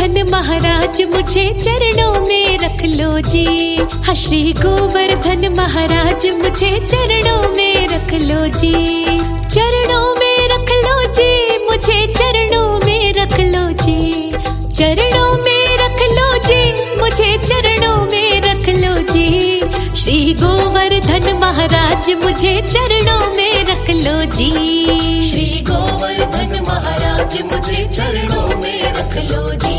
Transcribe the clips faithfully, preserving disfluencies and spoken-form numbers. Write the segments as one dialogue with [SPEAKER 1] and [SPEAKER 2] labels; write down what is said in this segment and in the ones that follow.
[SPEAKER 1] गोवर्धन महाराज मुझे चरणों में रख लो जी। हाँ श्री गोवर्धन महाराज मुझे चरणों में रख लो जी। चरणों में रख लो जी, मुझे चरणों में रख लो जी। चरणों में रख लो जी, मुझे चरणों में रख लो जी। श्री गोवर्धन महाराज मुझे चरणों में रख लो जी।
[SPEAKER 2] श्री गोवर्धन महाराज मुझे चरणों में रख लो जी।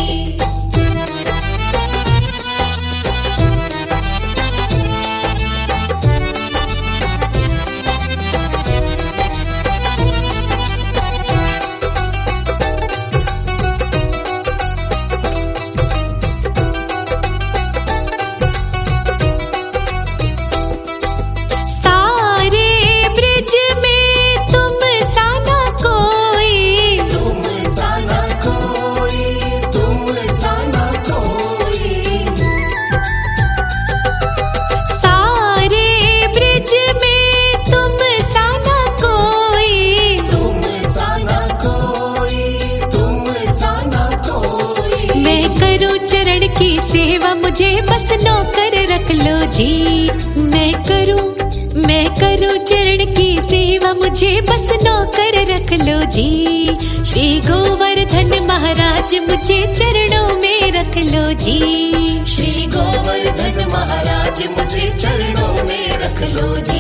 [SPEAKER 1] चरण की सेवा मुझे बस नौकर रख लो जी। मैं करूं मैं करूं चरण की सेवा मुझे बस नौकर रख लो जी। श्री गोवर्धन महाराज मुझे चरणों में रख लो जी।
[SPEAKER 2] श्री गोवर्धन महाराज मुझे चरणों में रख लो जी।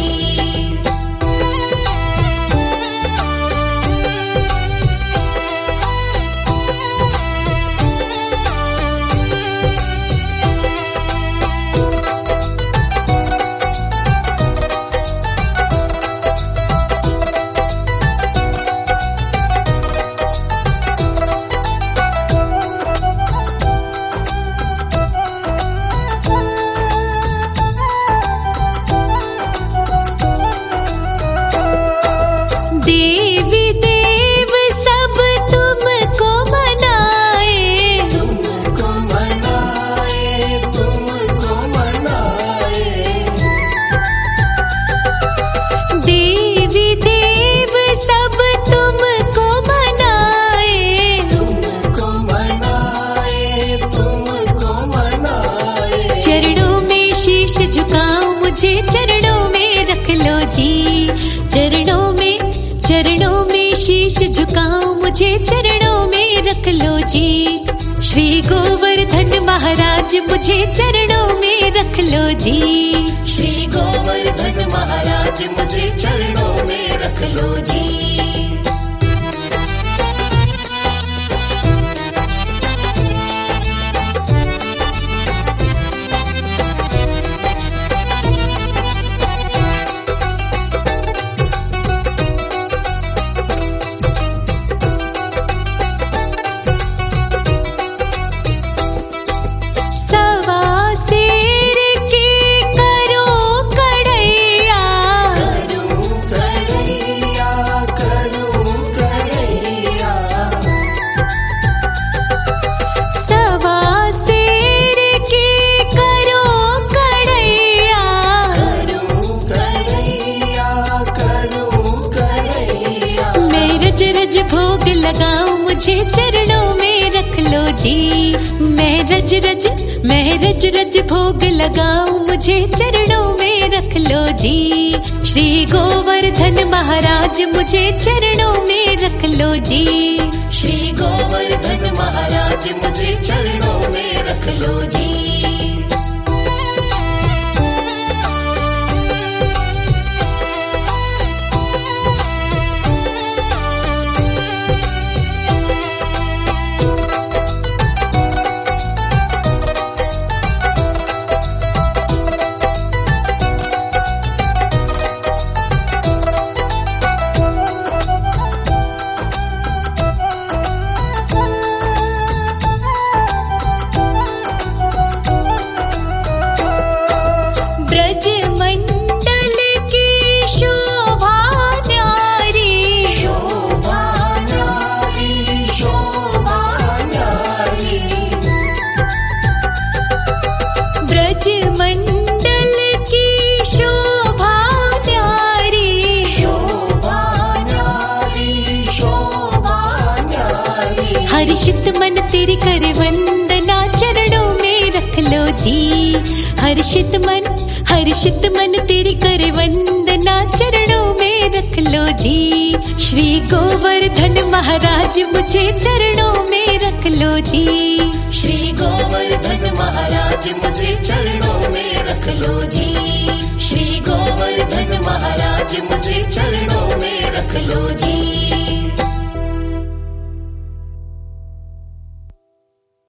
[SPEAKER 1] झुकाऊं मुझे चरणों में रख लो जी। चरणों में चरणों में शीश झुकाऊं मुझे चरणों में रख लो जी। श्री गोवर्धन महाराज मुझे चरणों में रख लो जी।
[SPEAKER 2] श्री गोवर्धन महाराज मुझे चरणों में रख लो जी।
[SPEAKER 1] भोग लगाऊं मुझे चरणों में रख लो जी। मैं रज रज मैं रज रज भोग लगाऊं मुझे चरणों में रख लो जी। श्री गोवर्धन महाराज मुझे चरणों में रख लो जी।
[SPEAKER 2] श्री गोवर्धन महाराज मुझे चरणों में रख लो जी।
[SPEAKER 1] हर्षित मन तेरी करे वंदना, चरणों में रख लो जी। हर्षित मन हर्षित मन तेरी करे वंदना, चरणों में रख लो जी। श्री गोवर्धन महाराज मुझे चरणों में रख लो जी।
[SPEAKER 2] श्री गोवर्धन महाराज मुझे चरणों में रख लो जी। श्री गोवर्धन महाराज मुझे चरणों में रख लो जी।